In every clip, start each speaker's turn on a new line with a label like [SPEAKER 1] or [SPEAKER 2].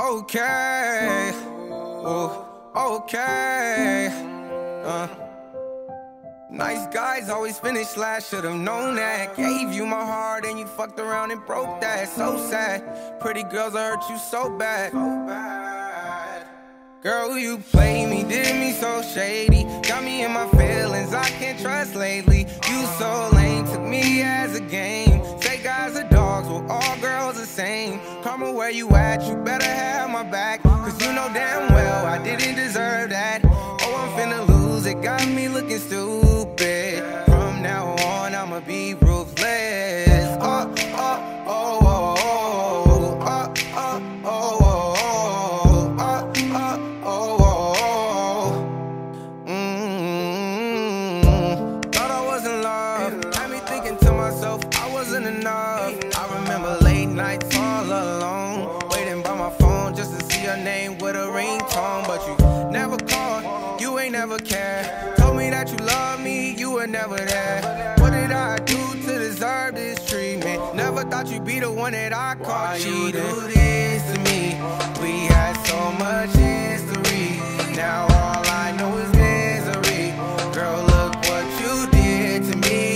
[SPEAKER 1] Okay. Ooh, okay. Nice guys always finish last, should've known that. Gave you my heart and you fucked around and broke that. So sad, pretty girls I hurt you so bad. Girl, you played me, did me so shady. Got me in my feelings, I can't trust lately. You so lame, took me as a game. Say guys are dogs, well all girls the same. Karma where you at, you better have my back. Cause you know damn well I didn't deserve that. Oh, I'm finna lose it, got me looking stupid. From now on, I'ma be ruthless. Oh, oh, oh, oh, oh, oh, oh, oh, oh. Enough. I remember late nights all alone, waiting by my phone just to see your name with a ringtone. But you never called, you ain't never cared. Told me that you love me, you were never there. What did I do to deserve this treatment? Never thought you'd be the one that I caught cheating. Why you do this to me? We had so much history. Now all I know is misery. Girl, look what you did to me.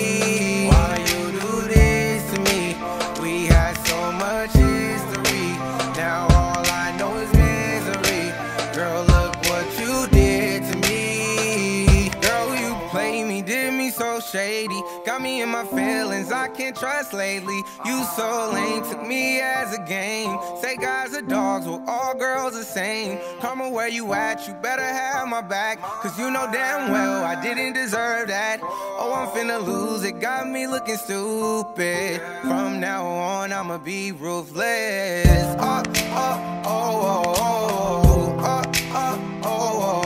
[SPEAKER 1] So shady, got me in my feelings, I can't trust lately. You so lame, took me as a game. Say guys are dogs, well all girls the same. Karma where you at, you better have my back. Cause you know damn well I didn't deserve that. Oh, I'm finna lose it, got me looking stupid. From now on, I'ma be ruthless. Oh, oh, oh, oh, oh, oh, oh, oh, oh.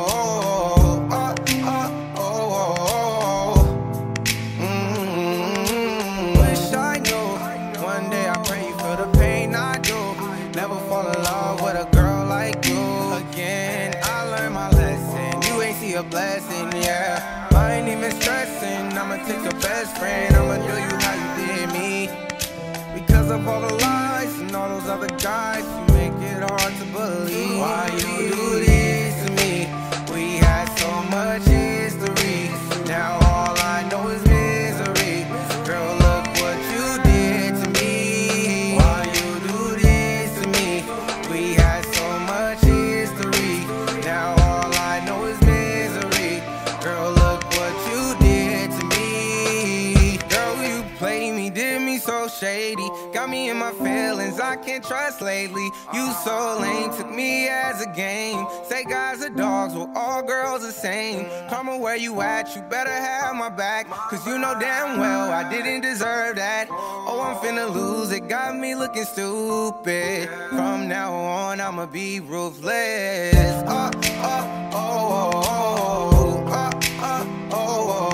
[SPEAKER 1] Never fall in love with a girl like you again. I learned my lesson, you ain't see a blessing, yeah. I ain't even stressing, I'ma take your best friend, I'ma do you how you did me. Because of all the lies and all those other guys, you make it hard to believe. Why you do this to me? We had so much history. Now all I know is misery. Girl, look what you did to me. Why you do this to me? We had so much history. Now all I know is misery. Girl, look what you did to me. Girl, you played me, did me so shady. Got me in my feelings, I can't trust lately. You so lame, took me as a game. Say guys are dogs, well all girls the same. Karma where you at, you better have my back. Cause you know damn well I didn't deserve that. Oh, I'm finna lose it, got me looking stupid. From now on, I'ma be ruthless. Oh, oh, oh, oh, oh, oh, oh, oh, oh.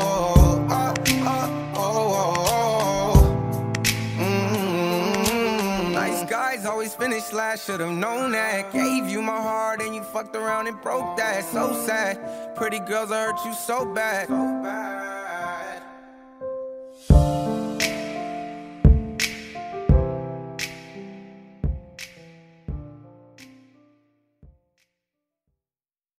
[SPEAKER 1] Always finish last, should've known that. Gave you my heart and you fucked around and broke that. So sad, pretty girls I hurt you so bad.